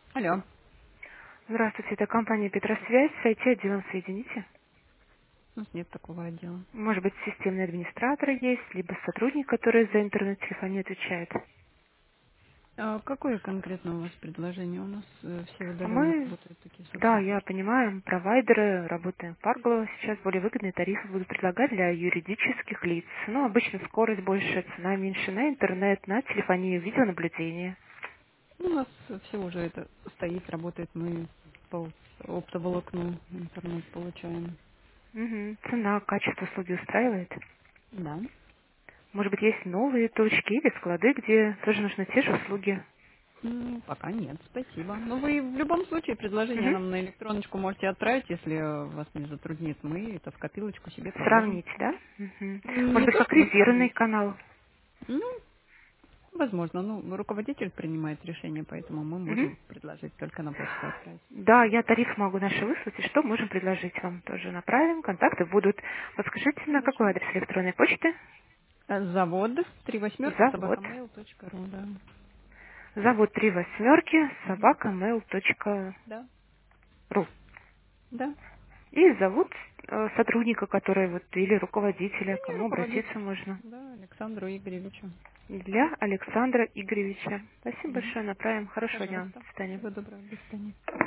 Алло. Здравствуйте, это компания Петросвязь. С IT-отделом соедините. У нас нет такого отдела. Может быть, системный администратор есть, либо сотрудник, который за интернет-телефонию отвечает. А какое конкретно у вас предложение? У нас все А удаленно мы, работают такие да, совсем. я понимаю, провайдеры, работаем в Фарго. Сейчас более выгодные тарифы будут предлагать для юридических лиц. Ну, обычно скорость больше, цена меньше на интернет, на телефонию, видеонаблюдение. Ну, у нас все уже это стоит, работает. Мы по оптоволокну интернет получаем. Угу. Цена, качество услуги устраивает. Да. Может быть, есть новые точки или склады, где тоже нужны те же услуги. Пока нет, спасибо. Но вы в любом случае предложение Угу. нам на электроночку можете отправить, если вас не затруднит. Мы это в копилочку себе положим. Сравнить, да? Мгм. Может Не быть, то как чтобы резервный сравнить. канал. Ну, возможно. Ну, руководитель принимает решение, поэтому мы Мгм. можем предложить только на почту отправить. Да, я тариф могу наши выслать, и что можем предложить вам тоже направим. Контакты будут. Подскажите, на Хорошо. какой адрес электронной почты? Завод 38 Завод. собакамейл.ру, да. Завод 3 8 Мгм. собакамейл.ру. Да, да. И зовут сотрудника, который вот, или руководителя, И кому обратиться руководитель, можно. да, Александру Игоревичу. Для Александра Игоревича. Спасибо Мгм. большое, направим. Хорошего дня. Пожалуйста. До свидания. Всего доброго. До свидания.